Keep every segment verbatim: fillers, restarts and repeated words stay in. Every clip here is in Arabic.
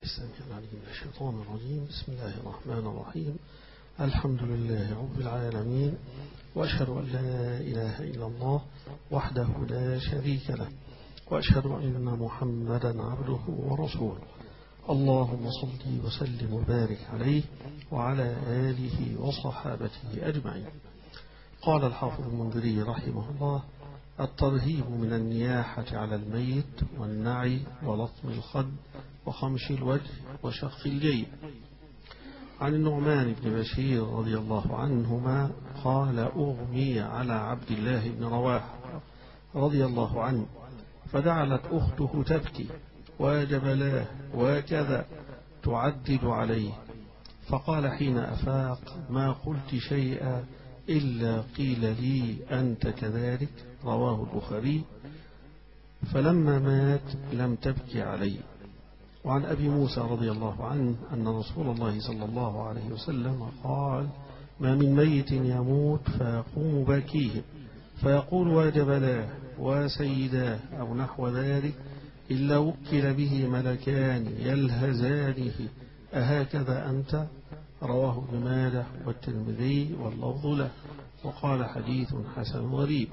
السميع العليم من الشيطان الرجيم. بسم الله الرحمن الرحيم. الحمد لله رب العالمين، وأشهد أن لا إله إلا الله وحده لا شريك له، وأشهد أن محمدا عبده ورسوله. اللهم صل وسلم وبارك عليه وعلى آله وصحابته أجمعين. قال الحافظ المنذري رحمه الله: الترهيب من النياحة على الميت والنعي ولطم الخد وخمش الوجه وشق الجيب. عن النعمان بن بشير رضي الله عنهما قال: أغمي على عبد الله بن رواحة رضي الله عنه، فجعلت أخته تبكي وجبلاه وكذا تعدد عليه، فقال حين أفاق: ما قلت شيئا إلا قيل لي أنت كذلك. رواه البخاري. فلما مات لم تبكي عليه. وعن أبي موسى رضي الله عنه أن رسول الله صلى الله عليه وسلم قال: ما من ميت يموت فيقوم باكيه فيقول: وجبلاه وسيداه أو نحو ذلك، إلا وكل به ملكان يلهزانه: أهكذا أنت؟ رواه ابن ماجه والترمذي واللفظ له، وقال: حديث حسن غريب.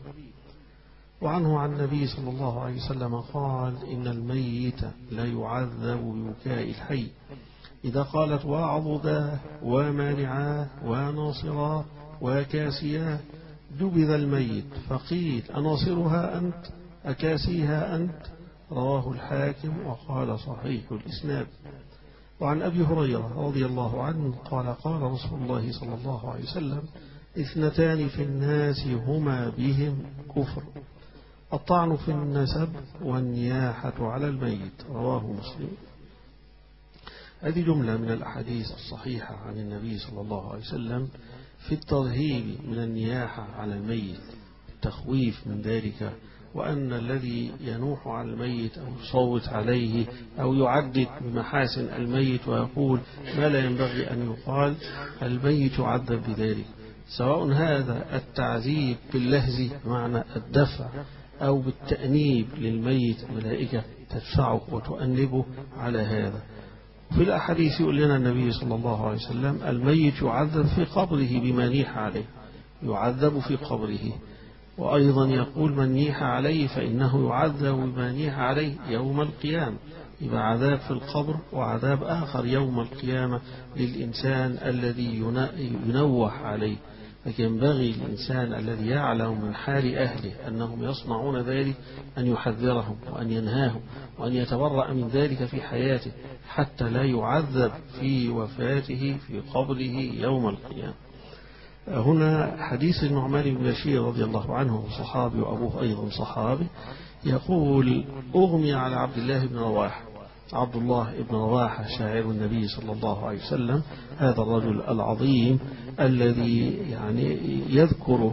وعنه عن النبي صلى الله عليه وسلم قال: إن الميت لا يعذب ببكاء الحي، إذا قالت: وعضداه ومانعاه وناصراه وكاسياه، جبذ الميت فقيل: أناصرها أنت أكاسيها أنت؟ رواه الحاكم وقال: صحيح الإسناد. وعن أبي هريرة رضي الله عنه قال: قال رسول الله صلى الله عليه وسلم: اثنتان في الناس هما بهم كفر: الطعن في النسب والنياحة على الميت. رواه مسلم. هذه جملة من الأحاديث الصحيحة عن النبي صلى الله عليه وسلم في الترهيب من النياحة على الميت، التخويف من ذلك، وأن الذي ينوح على الميت أو يصوت عليه أو يعدد بمحاسن الميت ويقول ما لا ينبغي أن يقال، الميت يعذب بذلك، سواء هذا التعذيب باللهز بمعنى الدفع أو بالتأنيب للميت، الملائكة تدفعه وتؤنبه على هذا. في الأحاديث يقول لنا النبي صلى الله عليه وسلم: الميت يعذب في قبره بما نيح عليه، يعذب في قبره. وأيضا يقول: من نيح عليه فإنه يعذب بما نيح عليه يوم القيامة. يبقى عذاب في القبر وعذاب آخر يوم القيامة للإنسان الذي ينوح عليه. فينبغي الإنسان الذي يعلم من حال أهله أنهم يصنعون ذلك أن يحذرهم وأن ينهاهم وأن يتبرأ من ذلك في حياته، حتى لا يعذب في وفاته في قبره يوم القيامة. هنا حديث النعمان بن بشير رضي الله عنه صحابي وأبوه أيضا صحابي، يقول: أغمي على عبد الله بن رواحة. عبد الله بن رواحة شاعر النبي صلى الله عليه وسلم، هذا الرجل العظيم الذي يعني يذكر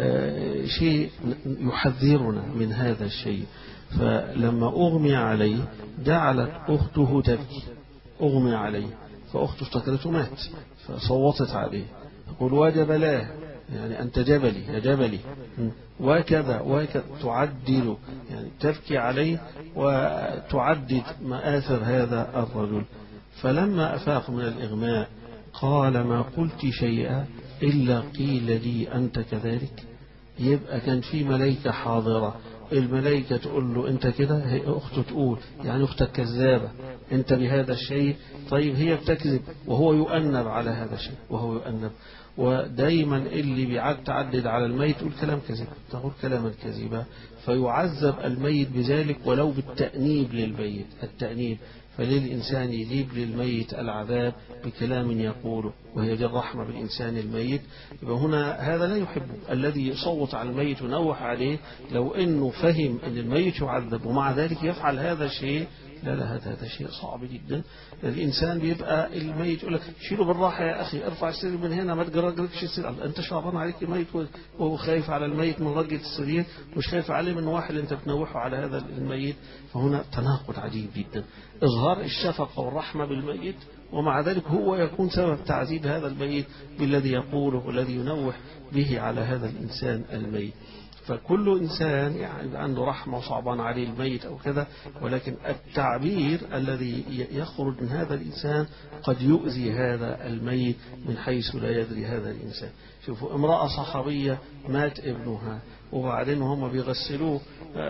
شيء يحذرنا من هذا الشيء. فلما أغمي عليه جعلت أخته تبكي، أغمي عليه فأخته افتكرته مات فصوتت عليه، تقول: وجبلاه، يعني أنت جبلي يا جبلي، وكذا وكذا، تعدل يعني تبكي عليه وتعدد مآثر هذا الرجل. فلما أفاق من الإغماء قال: ما قلت شيئا إلا قيل لي أنت كذلك. يبقى كان في ملائكة حاضرة، الملائكة تقول له أنت كده، هي أخته تقول يعني أختك كذابة أنت بهذا الشيء. طيب هي بتكذب وهو يؤنب على هذا الشيء، وهو يؤنب. ودايما اللي بيعد تعدد على الميت تقول كلام كذب، تقول كلاما كذبا، فيعذب الميت بذلك ولو بالتأنيب للميت، التأنيب. فللإنسان يجيب للميت العذاب بكلام يقوله، وهي دي الرحمة بالإنسان الميت. يبقى هنا هذا لا يحبه الذي يصوت على الميت ونوح عليه، لو أنه فهم أن الميت يعذب ومع ذلك يفعل هذا الشيء، لا لا هذا هذا شيء صعب جدا. الإنسان بيبقى الميت يقول لك: شيله بالراحة يا أخي، ارفع السرير من هنا، ما تجرجلكش السرير. أنت شعبان عليك الميت وهو خايف على الميت من رجة السرير، مش خايف عليه من واحد أنت بتنوحه على هذا الميت. فهنا تناقض عجيب جدا، إظهار الشفقة والرحمة بالميت، ومع ذلك هو يكون سبب تعذيب هذا الميت بالذي يقوله والذي ينوح به على هذا الإنسان الميت. فكل إنسان يعني عنده رحمة وصعبان عليه الميت أو كذا، ولكن التعبير الذي يخرج من هذا الإنسان قد يؤذي هذا الميت من حيث لا يدري هذا الإنسان. شوفوا امرأة صحابية مات ابنها، وبعدين هم بيغسلوه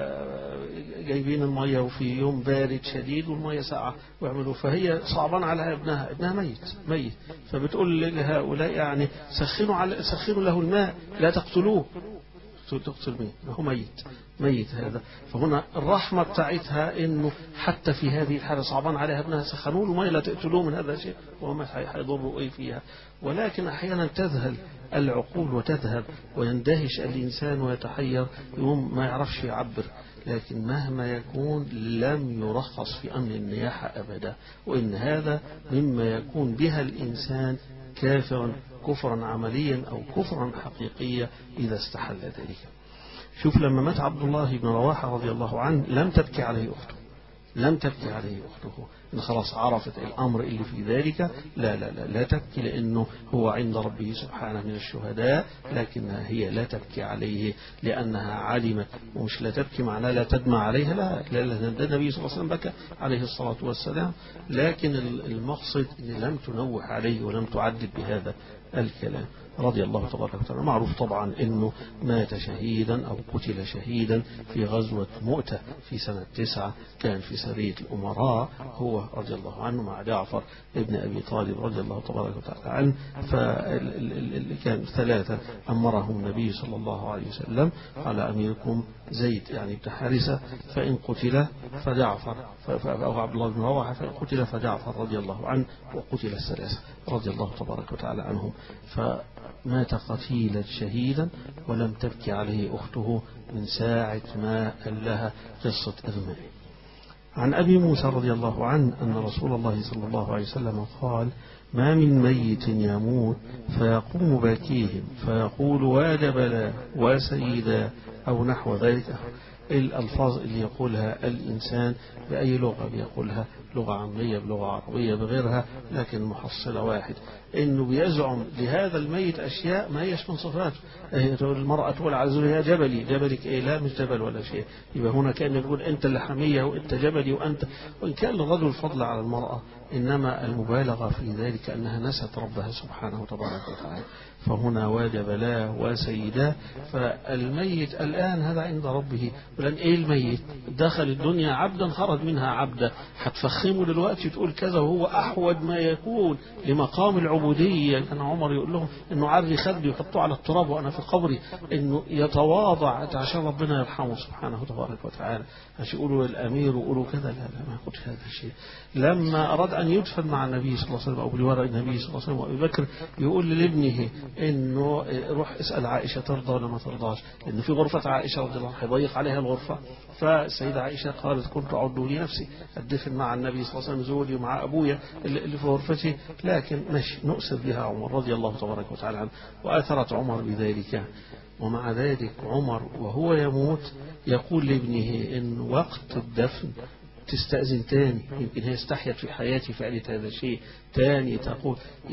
جايبين المية وفي يوم بارد شديد والمية ساقعة ويعملوا، فهي صعبان على ابنها، ابنها ميت ميت فبتقول لهؤلاء يعني سخنوا على سخنوا له الماء لا تقتلوه. تقتل مين؟ هو ميت ميت هذا. فهنا الرحمة بتاعتها انه حتى في هذه الحالة صعبان عليها ابنها، سخنوا له مية لا تقتلوه من هذا الشيء، وما حيضروا ايه فيها. ولكن احيانا تذهل العقول وتذهب ويندهش الإنسان ويتحير، يوم ما يعرفش يعبر. لكن مهما يكون لم يرخص في أمر النياحة أبدا، وإن هذا مما يكون بها الإنسان كافرا كفرا عمليا أو كفرا حقيقيا إذا استحل ذلك. شوف لما مات عبد الله بن رواحة رضي الله عنه لم تبكي عليه أخته، لم تبكي عليه أخته، إن خلاص عرفت الأمر اللي في ذلك. لا لا لا لا تبكي، لأنه هو عند ربه سبحانه من الشهداء، لكنها هي لا تبكي عليه لأنها علمت. ومش لا تبكي معناه لا تدمع عليها، لا لا لا، ده النبي صلى الله عليه وسلم بكى عليه الصلاة والسلام، لكن المقصد أن لم تنوح عليه ولم تعدد بهذا الكلام رضي الله تبارك وتعالى. معروف طبعا أنه مات شهيدا أو قتل شهيدا في غزوة مؤتة في سنة تسعة، كان في سرية الأمراء هو رضي الله عنه مع جعفر ابن أبي طالب رضي الله تبارك وتعالى عنه. فكان ثلاثة أمرهم النبي صلى الله عليه وسلم على أميركم زيد يعني بن حارثة، فإن قتل فجعفر أو عبد الله بن رواحة، فإن قتل فجعفر رضي الله عنه، وقتل الثلاثة رضي الله تبارك وتعالى عنهم. فمات قتيلا شهيدا ولم تبكي عليه أخته من ساعة ما قال لها قصة إغماء. عن أبي موسى رضي الله عنه أن رسول الله صلى الله عليه وسلم قال: ما من ميت يموت فيقوم باكيهم فيقول واجب لا وسيدا أو نحو ذلك. الألفاظ اللي يقولها الإنسان بأي لغة، بيقولها لغة عامية بلغة عربية بغيرها، لكن محصلة واحد، إنه بيزعم لهذا الميت أشياء ما هيش من صفاته. المرأة تقول عزول يا جبلي، جبلك إيه؟ لا مش جبل ولا شيء. يبقى هنا كان يقول أنت اللي حمية وأنت جبلي وأنت، وإن كان للرجل فضل على المرأة، إنما المبالغة في ذلك أنها نست ربها سبحانه وتبارك وتعالى. فهنا واجب لا وسيدا. فالميت الآن هذا عند ربه، ولن إيه الميت دخل الدنيا عبدا خرج منها عبدا، هتفخمه دلوقتي تقول كذا وهو أحوج ما يكون لمقام العبودية. كان عمر يقول لهم إنه عري خدي ويحطوه على التراب وأنا في قبري، إنه يتواضع عشان ربنا يرحمه سبحانه وتبارك وتعالى. مش يقولوا الأمير ويقولوا كذا، لا لا ما يقولش هذا الشيء. لما أراد أن يدفن مع النبي صلى الله عليه وسلم أو بجوار النبي صلى الله عليه وسلم وأبي بكر، يقول لابنه إنه روح اسأل عائشة ترضى ولا ما ترضاش، لأن في غرفة عائشة رضي الله عنها هيضيق عليها الغرفة. فالسيدة عائشة قالت: كنت أعد لي نفسي الدفن مع النبي صلى الله عليه وسلم زوجي ومع أبويا اللي في غرفتي، لكن مش نؤسف بها عمر رضي الله تبارك وتعالى عنه، وآثرت عمر بذلك. ومع ذلك عمر وهو يموت يقول لابنه إن وقت الدفن تستأذن تاني، يمكن هي استحيت في حياتي فقالت هذا الشيء تاني، تقول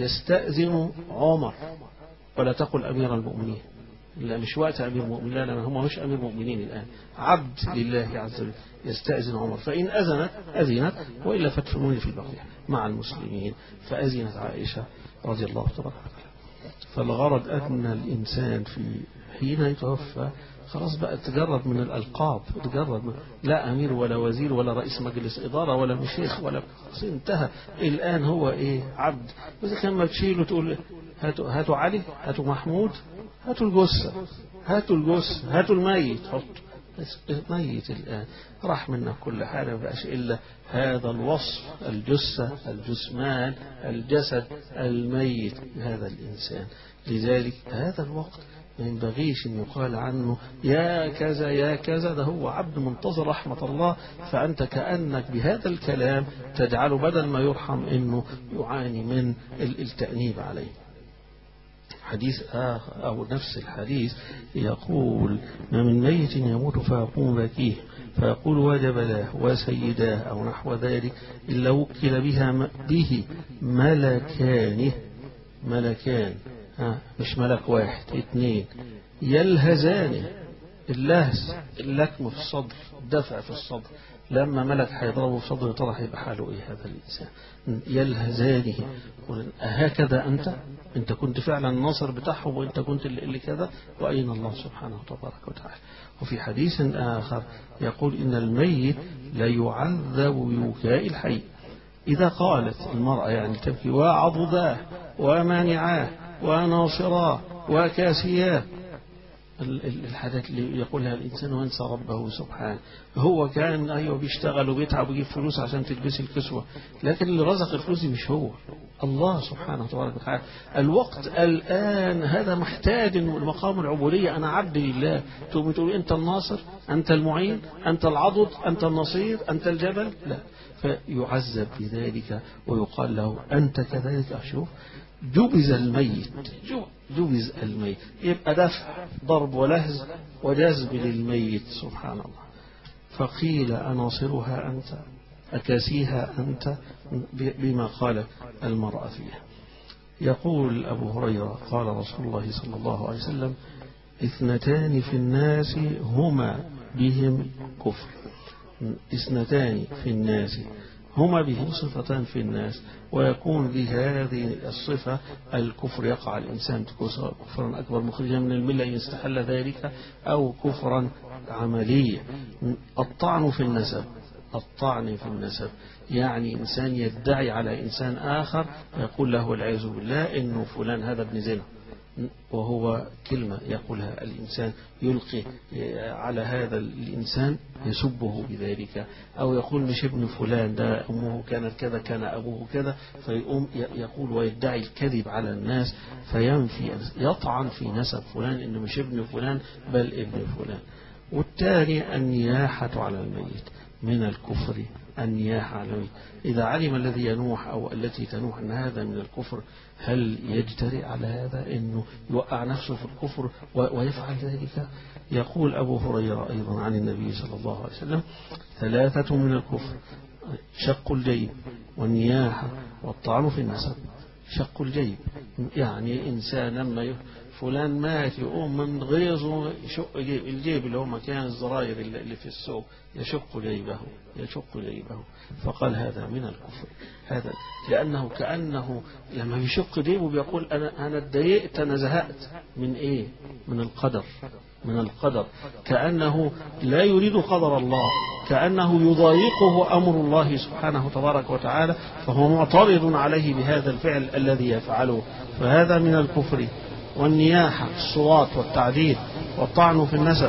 يستأذن عمر ولا تقل أمير المؤمنين، لا مش وقت أمير المؤمنين، لا هم مش أمير المؤمنين الآن، عبد لله عز وجل. يستأذن عمر، فإن أذنت أذنت وإلا فادفنوني في البقيع مع المسلمين. فأذنت عائشة رضي الله تبارك وتعالى. فالغرض أن الإنسان في حين يتوفى خلاص بقى تجرد من الألقاب، تجرد من لا أمير ولا وزير ولا رئيس مجلس إدارة ولا مشيخ ولا، انتهى. الآن هو إيه؟ عبد. إذا كان ما تشيله تقول هاتوا هاتوا علي، هاتوا محمود، هاتوا الجثة، هاتوا الجثة، هاتوا الميت، حط الميت. الآن راح منا كل حاجة، ما بقاش إلا هذا الوصف، الجثة، الجسمان، الجسد، الميت، هذا الإنسان. لذلك هذا الوقت ما ينبغيش أن يقال عنه يا كذا يا كذا، ده هو عبد منتظر رحمة الله. فأنت كأنك بهذا الكلام تجعله بدل ما يرحم أنه يعاني من التأنيب عليه. حديث آخر أو نفس الحديث يقول: ما من ميت يموت فيقوم باكيه فيقول وجب له وسيداه أو نحو ذلك إلا وكل بها به ملكان، ملكان ها مش ملك واحد، اثنين، يلهزانه اللهس، اللكم في الصدر، دفع في الصدر، لما ملك هيضربه في صدره ترى هيبقى حاله ايه هذا الانسان؟ يلهزانه. هكذا انت انت كنت فعلا الناصر بتاعهم، وانت كنت اللي كذا، واين الله سبحانه تبارك وتعالى؟ وفي حديث اخر يقول ان الميت لا يعذب ببكاء الحي. اذا قالت المرأة يعني تبكي وعضداه ومانعاه وناصراه وكاسياه، الحاجات اللي يقولها الإنسان وينسى ربه سبحانه. هو كان أيوه بيشتغل وبيتعب ويجيب فلوس عشان تلبس الكسوة، لكن اللي رزق الفلوس مش هو، الله سبحانه وتعالى. الوقت الآن هذا محتاج مقام العبودية، أنا عبد لله. تقوم تقول أنت الناصر، أنت المعين، أنت العضد، أنت النصير، أنت الجبل، لا. فيعذب بذلك ويقال له أنت كذلك. أشوف جبز الميت، جبز الميت، يبقى دفع ضرب ولهز وجذب للميت سبحان الله. فقيل أناصرها أنت، أكاسيها أنت، بما قال المرأة فيها. يقول أبو هريرة قال رسول الله صلى الله عليه وسلم اثنتان في الناس هما بهم كفر. اثنتان في الناس هما به صفتان في الناس، ويكون بهذه الصفة الكفر، يقع الإنسان كفرا أكبر مخرجا من الملة يستحل ذلك، أو كفرا عمليا. الطعن في النسب، الطعن في النسب يعني إنسان يدعي على إنسان آخر يقول له والعياذ بالله إنه فلان هذا ابن زنا، وهو كلمة يقولها الإنسان يلقي على هذا الإنسان يسبه بذلك، أو يقول مش ابن فلان ده أمه كانت كذا كان أبوه كذا، فيقوم يقول ويدعي الكذب على الناس، فينفي يطعن في نسب فلان إنه مش ابن فلان بل ابن فلان. والثاني النياحة على الميت من الكفر، النياحة على الميت. إذا علم الذي ينوح أو التي تنوح أن هذا من الكفر، هل يجترئ على هذا إنه يوقع نفسه في الكفر ويفعل ذلك؟ يقول أبو هريرة أيضا عن النبي صلى الله عليه وسلم ثلاثة من الكفر: شق الجيب والنياحة والطعن في النسب. شق الجيب يعني إنسان لما فلان مات يقوم من غيظه يشق جيب، الجيب اللي هو مكان الزراير اللي في السوق، يشق جيبه يشق جيبه فقال هذا من الكفر. هذا لأنه كأنه لما يشق جيبه بيقول أنا أنا اتضايقت، أنا زهقت من إيه؟ من القدر، من القدر، كأنه لا يريد قدر الله، كأنه يضايقه أمر الله سبحانه تبارك وتعالى، فهو معترض عليه بهذا الفعل الذي يفعله، فهذا من الكفر. والنياحة الصوات والتعديل والطعن في النسب.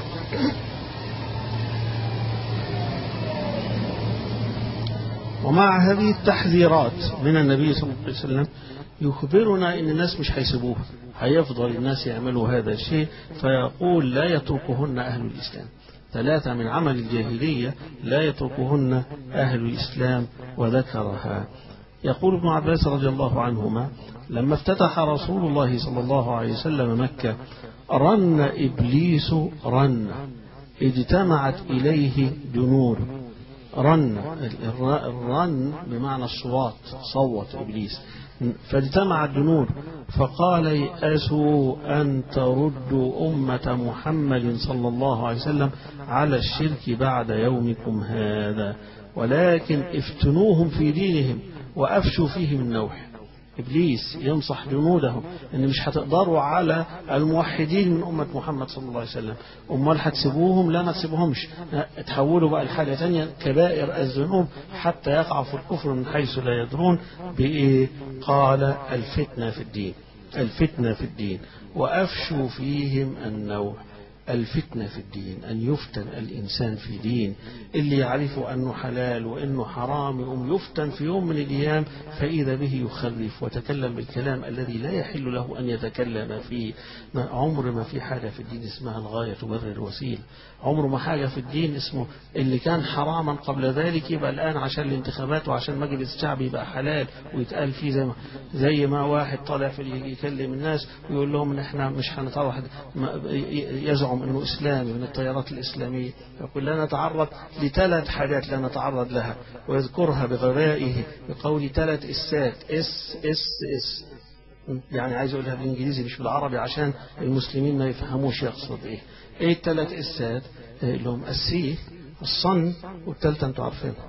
ومع هذه التحذيرات من النبي صلى الله عليه وسلم يخبرنا ان الناس مش هيسيبوه، هيفضل الناس يعملوا هذا الشيء، فيقول لا يتركهن أهل الإسلام. ثلاثة من عمل الجاهلية لا يتركهن أهل الإسلام وذكرها. يقول ابن عباس رضي الله عنهما لما افتتح رسول الله صلى الله عليه وسلم مكة رن إبليس رن اجتمعت إليه جنود. رن الرن بمعنى الصوات، صوت إبليس، فاجتمع الجنود فقال يأسوا أن تردوا أمة محمد صلى الله عليه وسلم على الشرك بعد يومكم هذا، ولكن افتنوهم في دينهم وأفشوا فيهم النوح. إبليس ينصح جنوده إن مش هتقدروا على الموحدين من أمة محمد صلى الله عليه وسلم، أمال هتسيبوهم؟ لا ما تسيبوهمش، تحولوا بقى الحاجة ثانية كبائر الذنوب حتى يقعوا في الكفر من حيث لا يدرون. بإيه؟ قال الفتنة في الدين، الفتنة في الدين وأفشوا فيهم النوح. الفتنة في الدين أن يفتن الإنسان في دين، اللي يعرف أنه حلال وأنه حرام يقوم يفتن في يوم من الأيام فإذا به يخرف وتكلم بالكلام الذي لا يحل له أن يتكلم فيه. ما عمر ما في حاجة في الدين اسمها الغاية تبرر الوسيلة، عمر ما حاجة في الدين اسمه اللي كان حراما قبل ذلك يبقى الآن عشان الانتخابات وعشان مجلس الشعب يبقى حلال ويتقال فيه زي ما زي ما واحد طالع في يكلم الناس ويقول لهم ان احنا مش هنتعرض، يزعم انه اسلامي من التيارات الاسلاميه، يقول لا نتعرض لثلاث حاجات لا نتعرض لها، ويذكرها بغبائه بقول ثلاث اسات اس اس اس يعني عايز أقولها بالإنجليزي مش بالعربي عشان المسلمين ما يفهموش يقصد إيه. إيه الثلاث إسات اللي هم السي الصن، والثالثة أنتوا عارفينها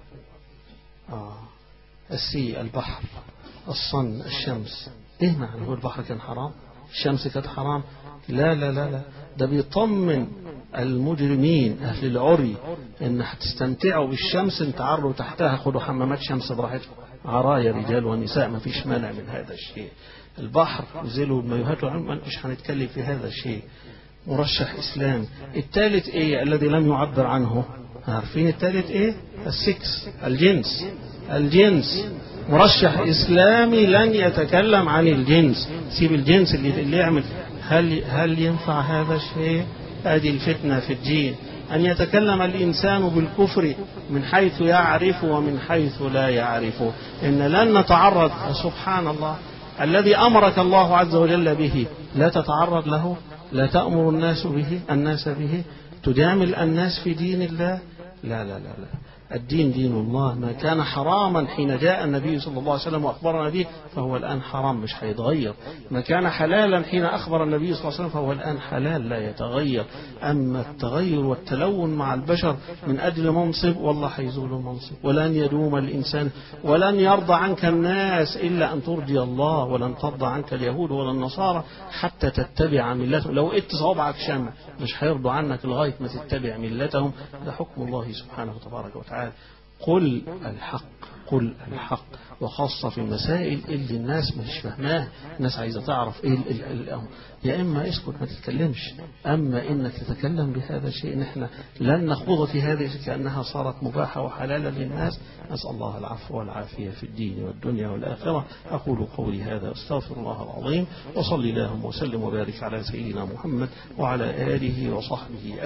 آه السي البحر، الصن الشمس. إيه معنى هو البحر كان حرام؟ الشمس كانت حرام؟ لا لا لا لا، ده بيطمن المجرمين أهل العري إن هتستمتعوا بالشمس، إن تعروا تحتها خدوا حمامات شمس براحتكم، عرايا رجال ونساء، ما فيش مانع من هذا الشيء. البحر نزلوا المايوهات مش هنتكلم في هذا الشيء. مرشح إسلامي. الثالث إيه الذي لم يعبر عنه؟ عارفين الثالث إيه؟ السكس، الجنس. الجنس مرشح إسلامي لن يتكلم عن الجنس، سيب الجنس اللي, اللي يعمل. هل هل ينفع هذا الشيء؟ هذه الفتنة في الدين، أن يتكلم الإنسان بالكفر من حيث يعرف ومن حيث لا يعرف. إن لن نتعرض، سبحان الله، الذي أمرك الله عز وجل به لا تتعرض له، لا تأمر الناس به الناس به، تجامل الناس في دين الله. لا لا لا لا، الدين دين الله. ما كان حراما حين جاء النبي صلى الله عليه وسلم وأخبرنا به فهو الآن حرام مش هيتغير. ما كان حلالا حين أخبر النبي صلى الله عليه وسلم فهو الآن حلال لا يتغير. أما التغير والتلون مع البشر من أجل منصب، والله حيزول المنصب، ولن يدوم الإنسان، ولن يرضى عنك الناس إلا أن ترضي الله، ولن ترضى عنك اليهود ولا النصارى حتى تتبع ملتهم. لو إت صوابعك شمع مش هيرضوا عنك لغاية ما تتبع ملتهم. ده حكم الله سبحانه وتبارك وتعالى. قل الحق، قل الحق، وخاصة في المسائل اللي الناس مش فاهماها. الناس عايزة تعرف ايه الامر. يا اما اسكت ما تتكلمش، اما انك تتكلم بهذا الشيء نحن لن نخوض في هذه كأنها صارت مباحة وحلالة للناس. نسأل الله العفو والعافية في الدين والدنيا والآخرة. أقول قولي هذا أستغفر الله العظيم، وصلي اللهم وسلم وبارك على سيدنا محمد وعلى آله وصحبه